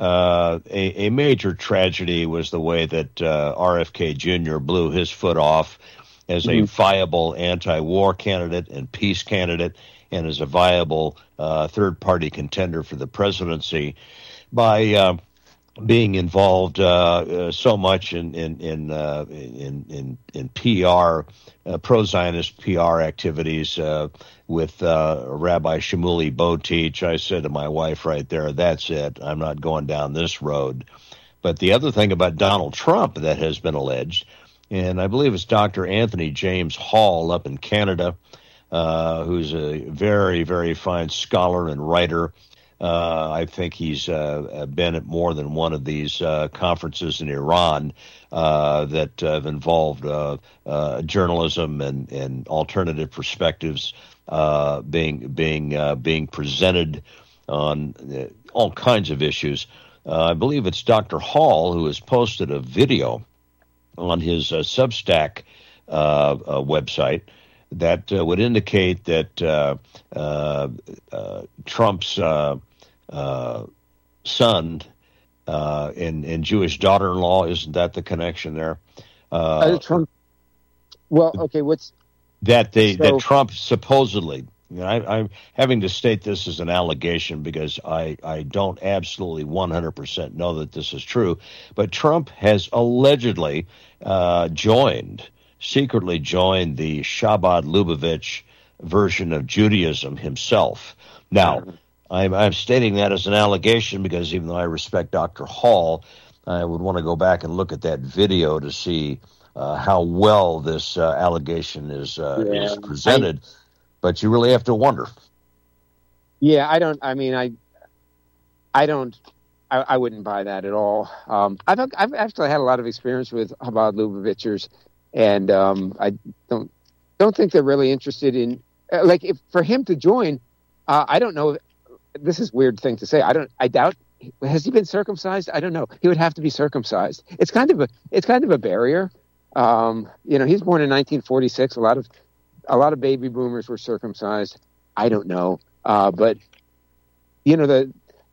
Uh, a, a major tragedy was the way that uh, R F K Junior blew his foot off as a mm-hmm. viable anti-war candidate and peace candidate, and as a viable uh, third-party contender for the presidency by uh, being involved uh, uh, so much in in in uh, in, in, in P R, uh, pro-Zionist P R activities uh, with uh, Rabbi Shmuley Boteach. I said to my wife right there, "That's it. I'm not going down this road." But the other thing about Donald Trump that has been alleged, and I believe it's Doctor Anthony James Hall up in Canada, Uh, who's a very, very fine scholar and writer. Uh, I think he's uh, been at more than one of these uh, conferences in Iran uh, that have involved uh, uh, journalism and, and alternative perspectives uh, being being uh, being presented on uh, all kinds of issues. Uh, I believe it's Doctor Hall who has posted a video on his uh, Substack uh, uh, website that uh, would indicate that uh, uh, uh, Trump's uh, uh, son uh, and, and Jewish daughter-in-law, isn't that the connection there? Uh, uh, Trump. Well, okay, what's that? They so, that Trump supposedly. You know, I, I'm having to state this as an allegation because I, I don't absolutely one hundred percent know that this is true, but Trump has allegedly uh, joined. secretly joined the Chabad Lubavitch version of Judaism himself. Now, I'm, I'm stating that as an allegation because even though I respect Doctor Hall, I would want to go back and look at that video to see uh, how well this uh, allegation is uh, yeah, is presented. I, but you really have to wonder. Yeah, I don't. I mean, I, I don't. I, I wouldn't buy that at all. Um, I've I've actually had a lot of experience with Chabad Lubavitchers. And um, I don't don't think they're really interested in uh, like if for him to join. Uh, I don't know. If, this is a weird thing to say. I don't. I doubt. Has he been circumcised? I don't know. He would have to be circumcised. It's kind of a. It's kind of a barrier. Um, you know, he's born in nineteen forty-six. A lot of a lot of baby boomers were circumcised. I don't know. Uh, but you know the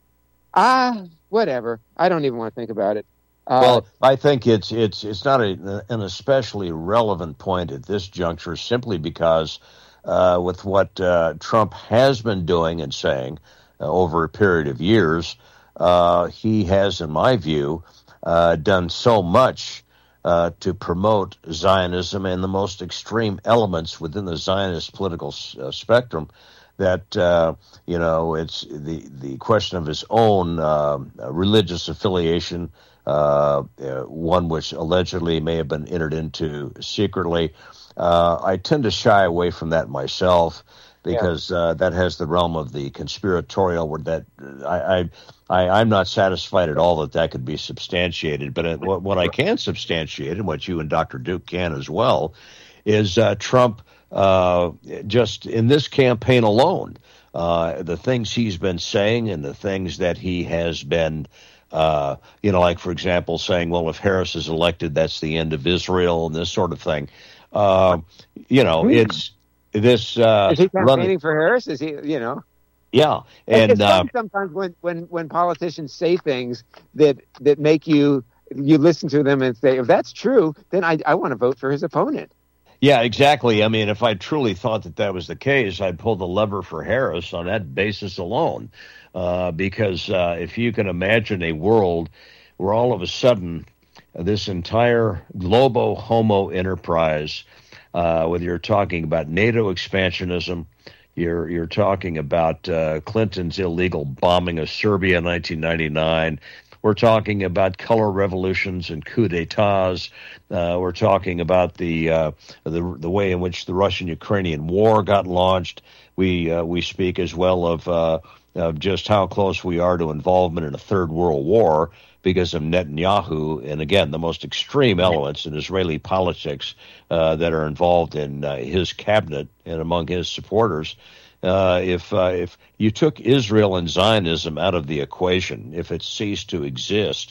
ah whatever. I don't even want to think about it. Uh, well, I think it's it's it's not a, an especially relevant point at this juncture, simply because uh, with what uh, Trump has been doing and saying uh, over a period of years, uh, he has, in my view, uh, done so much uh, to promote Zionism and the most extreme elements within the Zionist political uh, spectrum that, uh, you know, it's the, the question of his own uh, religious affiliation, Uh, uh, one which allegedly may have been entered into secretly. Uh, I tend to shy away from that myself because yeah. uh, that has the realm of the conspiratorial. Where that I, I, I I'm not satisfied at all that that could be substantiated. But it, what, what I can substantiate, and what you and Doctor Duke can as well, is uh, Trump uh, just in this campaign alone, uh, the things he's been saying and the things that he has been. Uh, you know, like, for example, saying, well, if Harris is elected, that's the end of Israel and this sort of thing. Uh, you know, it's this. Uh, is he campaigning running, for Harris? Is he, you know? Yeah. And it's uh, sometimes when, when, when politicians say things that, that make you, you listen to them and say, if that's true, then I, I want to vote for his opponent. Yeah, exactly. I mean, if I truly thought that that was the case, I'd pull the lever for Harris on that basis alone. Uh, because uh, if you can imagine a world where all of a sudden uh, this entire globo homo enterprise, uh, whether you're talking about NATO expansionism, you're you're talking about uh, Clinton's illegal bombing of Serbia in nineteen ninety-nine, we're talking about color revolutions and coups d'etats, uh, we're talking about the uh, the the way in which the Russian-Ukrainian war got launched. We uh, we speak as well of uh, of just how close we are to involvement in a third world war because of Netanyahu, and again, the most extreme elements in Israeli politics uh, that are involved in uh, his cabinet and among his supporters. Uh, if uh, if you took Israel and Zionism out of the equation, if it ceased to exist,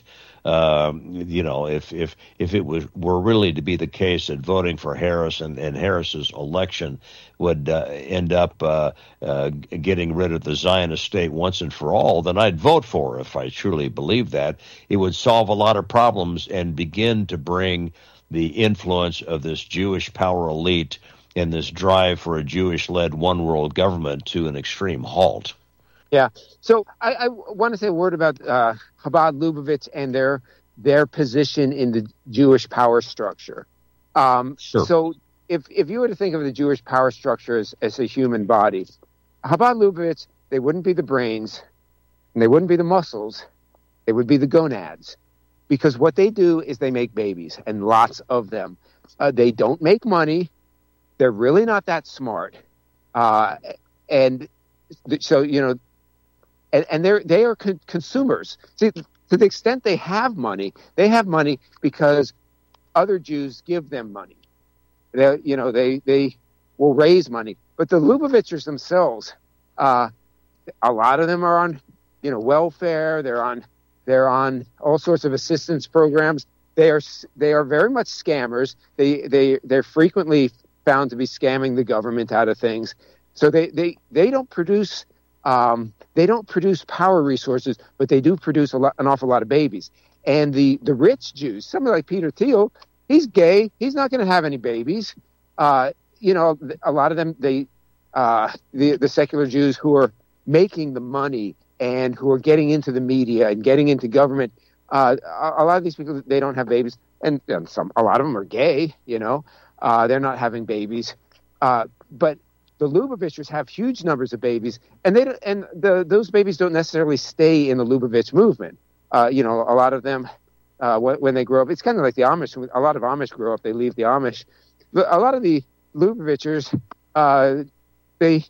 Um, you know, if if if it was were really to be the case that voting for Harris and, and Harris's election would uh, end up uh, uh, getting rid of the Zionist state once and for all, then I'd vote for it if I truly believe that. It would solve a lot of problems and begin to bring the influence of this Jewish power elite and this drive for a Jewish-led one-world government to an extreme halt. Yeah. So I, I want to say a word about uh, Chabad Lubavitch and their their position in the Jewish power structure. Um, sure. So if if you were to think of the Jewish power structure as, as a human body, Chabad Lubavitch, they wouldn't be the brains, and they wouldn't be the muscles, they would be the gonads. Because what they do is they make babies, and lots of them. Uh, they don't make money. They're really not that smart. Uh, and so, you know, And, and they're, they are con- consumers. See, to the extent they have money, they have money because other Jews give them money. They, you know, they, they will raise money. But the Lubavitchers themselves, uh, a lot of them are on, you know, welfare. They're on, they're on all sorts of assistance programs. They are, they are very much scammers. They, they, they're frequently found to be scamming the government out of things. So they, they, they don't produce. Um, they don't produce power resources, but they do produce a lot, an awful lot of babies. And the, the rich Jews, somebody like Peter Thiel, he's gay. He's not going to have any babies. Uh, you know, a lot of them, they, uh, the, the secular Jews who are making the money and who are getting into the media and getting into government, uh, a, a lot of these people, they don't have babies. And, and some, a lot of them are gay, you know, uh, they're not having babies. Uh, but the Lubavitchers have huge numbers of babies, and they and the those babies don't necessarily stay in the Lubavitch movement. Uh, you know, a lot of them, uh, when, when they grow up, it's kind of like the Amish. A lot of Amish grow up, they leave the Amish. But a lot of the Lubavitchers, uh, they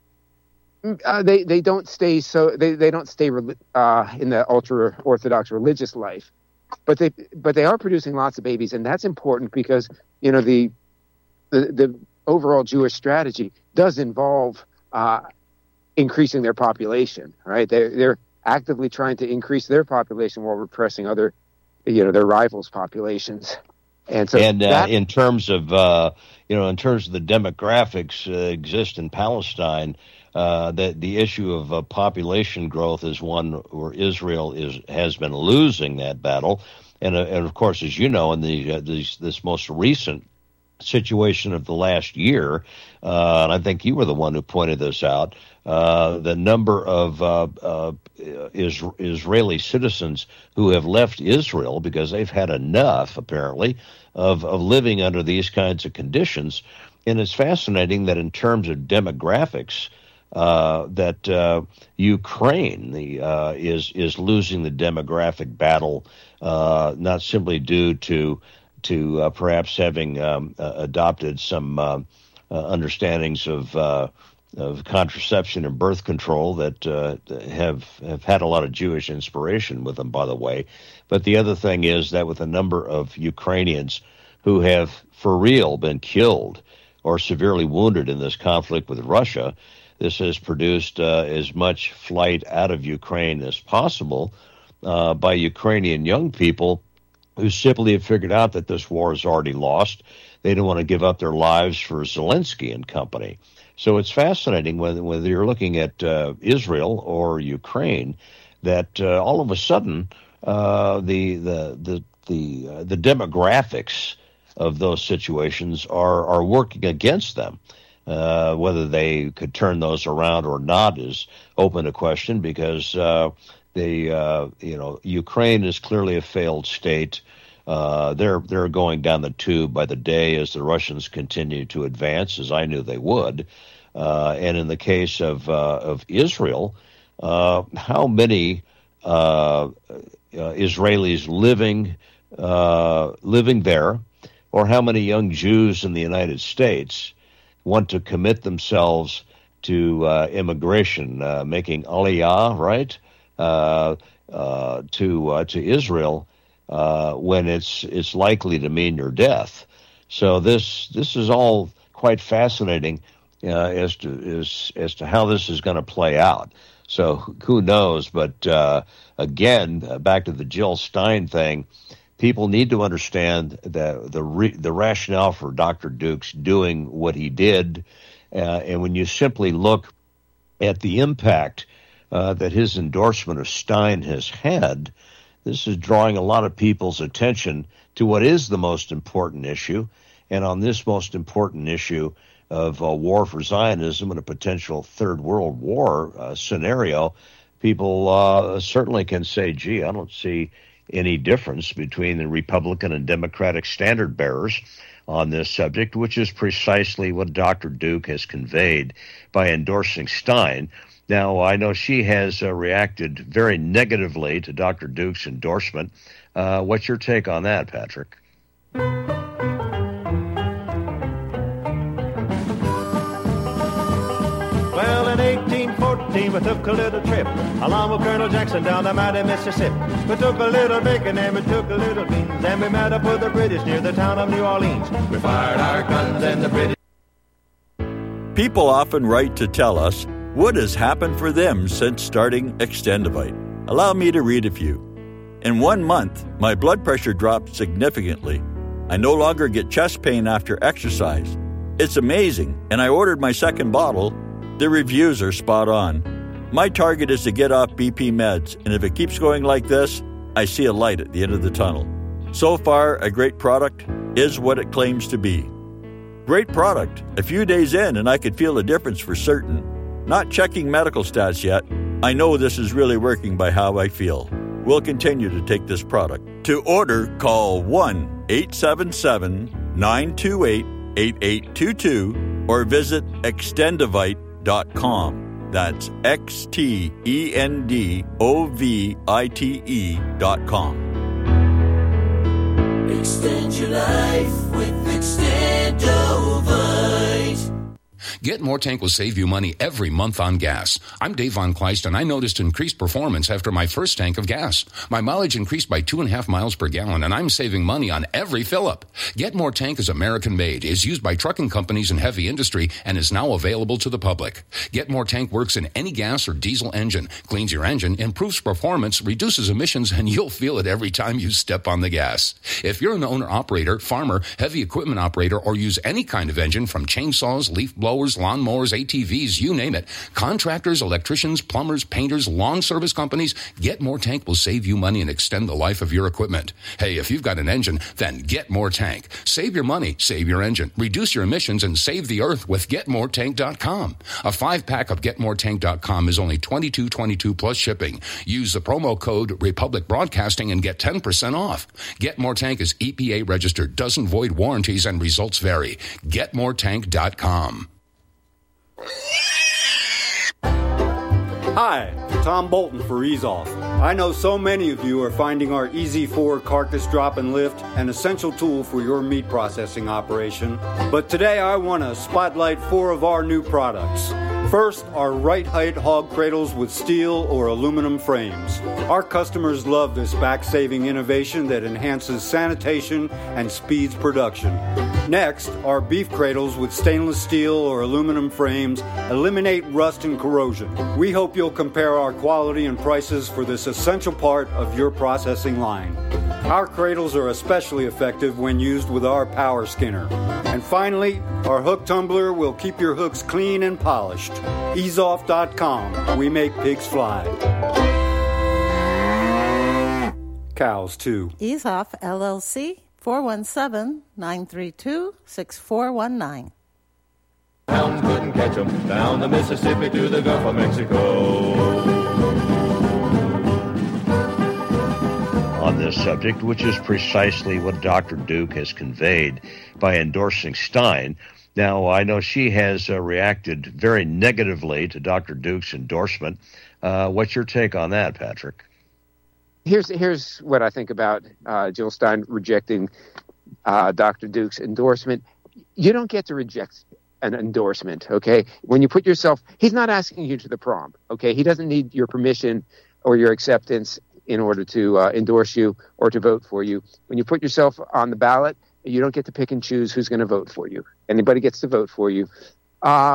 uh, they they don't stay so they, they don't stay uh, in the ultra Orthodox religious life, but they but they are producing lots of babies, and that's important because you know the the the overall Jewish strategy does involve uh, increasing their population, right? They're, they're actively trying to increase their population while repressing other, you know, their rivals' populations. And so, and uh, that, in terms of, uh, you know, in terms of the demographics uh, exist in Palestine, uh, the the issue of uh, population growth is one where Israel is has been losing that battle, and uh, and of course, as you know, in the uh, these, this most recent situation of the last year, uh, and I think you were the one who pointed this out, uh, the number of uh, uh, is, Israeli citizens who have left Israel because they've had enough, apparently, of, of living under these kinds of conditions. And it's fascinating that in terms of demographics, uh, that uh, Ukraine the, uh, is, is losing the demographic battle, uh, not simply due to to uh, perhaps having um, uh, adopted some uh, uh, understandings of uh, of contraception and birth control that uh, have have had a lot of Jewish inspiration with them, by the way. But the other thing is that with a number of Ukrainians who have for real been killed or severely wounded in this conflict with Russia, this has produced uh, as much flight out of Ukraine as possible uh, by Ukrainian young people who simply have figured out that this war is already lost. They don't want to give up their lives for Zelensky and company. So it's fascinating whether, whether you're looking at uh, Israel or Ukraine, that uh, all of a sudden uh, the the the the, uh, the demographics of those situations are are working against them. Uh, whether they could turn those around or not is open to question, because uh, the uh, you know Ukraine is clearly a failed state. Uh, they're they're going down the tube by the day as the Russians continue to advance, as I knew they would. Uh, and in the case of uh, of Israel, uh, how many uh, uh, Israelis living uh, living there, or how many young Jews in the United States want to commit themselves to uh, immigration, uh, making aliyah, right, uh, uh, to uh, to Israel, uh, when it's it's likely to mean your death. So this this is all quite fascinating, uh, as to as as to how this is going to play out. So who knows? But uh, again, uh, back to the Jill Stein thing, people need to understand the the re, the rationale for Doctor Dukes doing what he did, uh, and when you simply look at the impact uh, that his endorsement of Stein has had, this is drawing a lot of people's attention to what is the most important issue. And on this most important issue of uh, war for Zionism and a potential third world war uh, scenario, people uh, certainly can say, gee, I don't see any difference between the Republican and Democratic standard bearers on this subject, which is precisely what Doctor Duke has conveyed by endorsing Stein. Now, I know she has uh, reacted very negatively to Doctor Duke's endorsement. Uh, what's your take on that, Patrick? Well, in eighteen fourteen, we took a little trip along with Colonel Jackson down the mighty Mississippi. We took a little bacon and we took a little beans, and we met up with the British near the town of New Orleans. We fired our guns and the British... People often write to tell us what has happened for them since starting Extendivite. Allow me to read a few. In one month, my blood pressure dropped significantly. I no longer get chest pain after exercise. It's amazing, and I ordered my second bottle. The reviews are spot on. My target is to get off B P meds, and if it keeps going like this, I see a light at the end of the tunnel. So far, a great product is what it claims to be. Great product. A few days in, and I could feel a difference for certain. Not checking medical stats yet. I know this is really working by how I feel. We'll continue to take this product. To order, call one eight seven seven, nine two eight, eight eight two two or visit extendivite dot com. That's X T E N D O V I T E dot com. Extend your life with Extendovite. Get More Tank will save you money every month on gas. I'm Dave Von Kleist, and I noticed increased performance after my first tank of gas. My mileage increased by two and a half miles per gallon, and I'm saving money on every fill-up. Get More Tank is American-made, is used by trucking companies and heavy industry, and is now available to the public. Get More Tank works in any gas or diesel engine, cleans your engine, improves performance, reduces emissions, and you'll feel it every time you step on the gas. If you're an owner-operator, farmer, heavy equipment operator, or use any kind of engine from chainsaws, leaf blowers, lawnmowers, A T Vs, you name it. Contractors, electricians, plumbers, painters, lawn service companies, Get More Tank will save you money and extend the life of your equipment. Hey, if you've got an engine, then Get More Tank. Save your money, save your engine, reduce your emissions, and save the earth with get more tank dot com. A five-pack of get more tank dot com is only twenty-two dollars and twenty-two cents plus shipping. Use the promo code Republic Broadcasting and get ten percent off. Get More Tank is E P A registered, doesn't void warranties, and results vary. get more tank dot com. Hi, Tom Bolton for Ease Off. I know so many of you are finding our Easy four carcass drop and lift an essential tool for your meat processing operation. But today I want to spotlight four of our new products. First, our right height hog cradles with steel or aluminum frames. Our customers love this back-saving innovation that enhances sanitation and speeds production. Next, our beef cradles with stainless steel or aluminum frames eliminate rust and corrosion. We hope you'll compare our quality and prices for this essential part of your processing line. Our cradles are especially effective when used with our power skinner. And finally, our hook tumbler will keep your hooks clean and polished. ease off dot com. We make pigs fly. Cows, too. Ease Off, L L C, four one seven, nine three two, six four one nine. Hounds couldn't catch them down the Mississippi to the Gulf of Mexico. On this subject, which is precisely what Doctor Duke has conveyed by endorsing Stein. Now, I know she has uh, reacted very negatively to Doctor Duke's endorsement. Uh, what's your take on that, Patrick? Here's here's what I think about uh, Jill Stein rejecting uh, Doctor Duke's endorsement. You don't get to reject an endorsement, okay? When you put yourself, he's not asking you to the prom, okay? He doesn't need your permission or your acceptance in order to uh, endorse you or to vote for you. When you put yourself on the ballot, you don't get to pick and choose who's going to vote for you. Anybody gets to vote for you. Uh,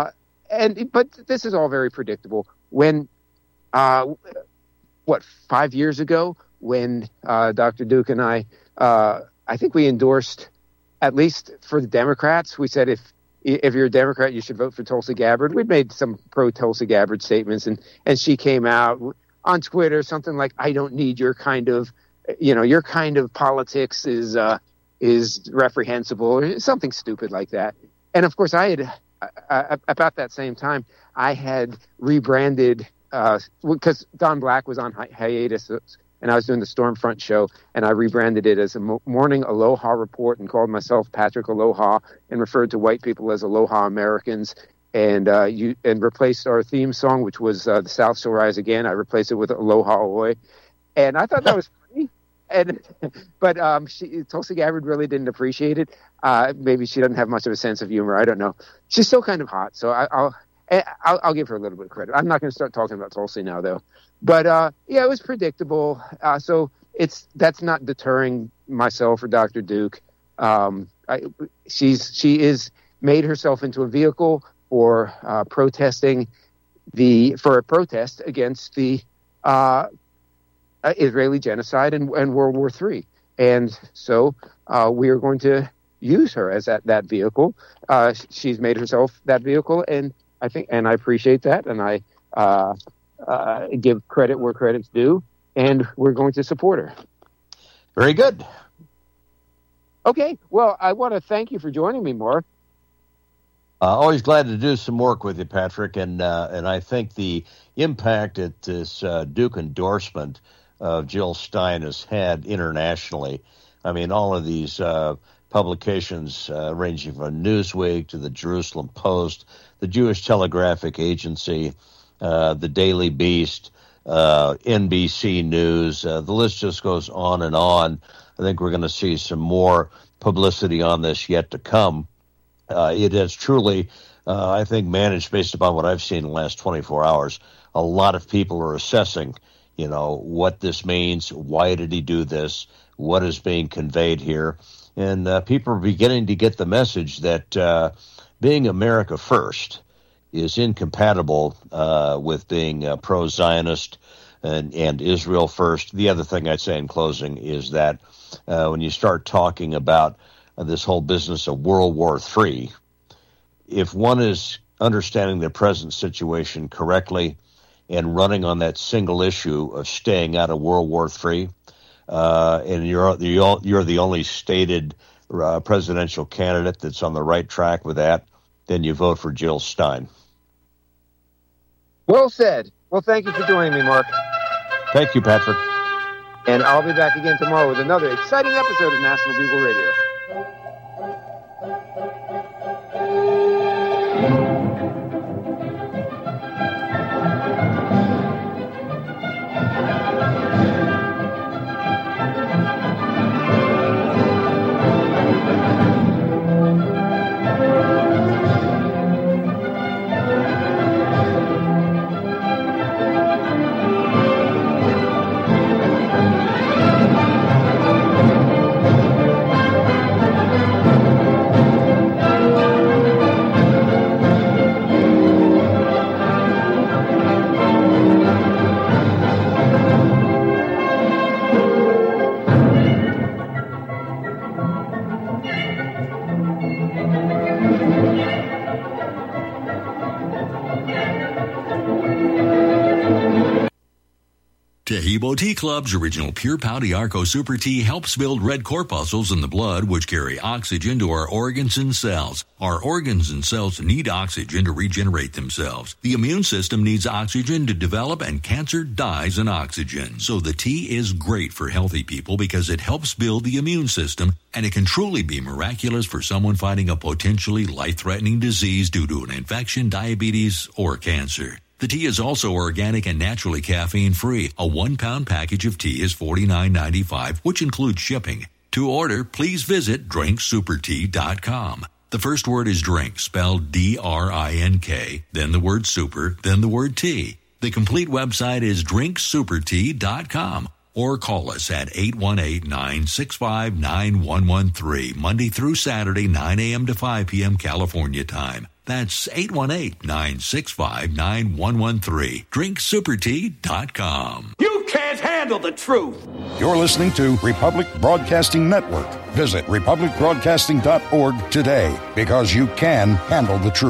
and but this is all very predictable. When, uh, what, five years ago, when uh, Doctor Duke and I, uh, I think we endorsed, at least for the Democrats, we said if if you're a Democrat, you should vote for Tulsi Gabbard. We'd made some pro-Tulsi Gabbard statements, and, and she came out on Twitter, something like, I don't need your kind of, you know, your kind of politics is uh, is reprehensible, or something stupid like that. And, of course, I had, uh, about that same time, I had rebranded, because uh, Don Black was on hi- hiatus, and I was doing the Stormfront show, and I rebranded it as a Morning Aloha Report and called myself Patrick Aloha and referred to white people as Aloha Americans, and uh, you and replaced our theme song, which was uh, The South Shall Rise Again. I replaced it with Aloha Oi. And I thought that was funny. And But um, she, Tulsi Gabbard really didn't appreciate it. Uh, maybe she doesn't have much of a sense of humor. I don't know. She's still kind of hot, so I, I'll, I'll I'll give her a little bit of credit. I'm not going to start talking about Tulsi now, though. But, uh, yeah, it was predictable. Uh, so it's that's not deterring myself or Doctor Duke. Um, I, she's she is made herself into a vehicle for uh, protesting the for a protest against the uh, uh, Israeli genocide and, and World War Three. And so uh, we are going to use her as that, that vehicle. Uh, she's made herself that vehicle, and I think and I appreciate that, and I uh, uh, give credit where credit's due, and we're going to support her. Very good. Okay, well, I want to thank you for joining me, Mark. Uh, always glad to do some work with you, Patrick, and uh, and I think the impact that this uh, Duke endorsement of Jill Stein has had internationally. I mean, all of these uh, publications, uh, ranging from Newsweek to the Jerusalem Post, the Jewish Telegraphic Agency, uh, the Daily Beast, uh, N B C News, uh, the list just goes on and on. I think we're going to see some more publicity on this yet to come. Uh, it has truly, uh, I think, managed, based upon what I've seen in the last twenty-four hours, a lot of people are assessing, you know, what this means, why did he do this, what is being conveyed here. And uh, people are beginning to get the message that uh, being America first is incompatible uh, with being uh, pro-Zionist and, and Israel first. The other thing I'd say in closing is that uh, when you start talking about uh, this whole business of World War Three, if one is understanding the present situation correctly and running on that single issue of staying out of World War Three, uh, and you're you're the only stated uh, presidential candidate that's on the right track with that, then you vote for Jill Stein. Well said. Well, thank you for joining me, Mark. Thank you, Patrick. And I'll be back again tomorrow with another exciting episode of National Bugle Radio. Taheebo Tea Club's original Pure Pau D'Arco Super Tea helps build red corpuscles in the blood, which carry oxygen to our organs and cells. Our organs and cells need oxygen to regenerate themselves. The immune system needs oxygen to develop, and cancer dies in oxygen. So the tea is great for healthy people because it helps build the immune system, and it can truly be miraculous for someone fighting a potentially life-threatening disease due to an infection, diabetes, or cancer. The tea is also organic and naturally caffeine-free. A one-pound package of tea is forty-nine ninety-five, which includes shipping. To order, please visit drink super tea dot com. The first word is drink, spelled D R I N K, then the word super, then the word tea. The complete website is drink super tea dot com. Or call us at eight one eight, nine six five, nine one one three, Monday through Saturday, nine a.m. to five p.m. California time. That's eight one eight, nine six five, nine one one three. drink super tea dot com. You can't handle the truth. You're listening to Republic Broadcasting Network. Visit republic broadcasting dot org today, because you can handle the truth.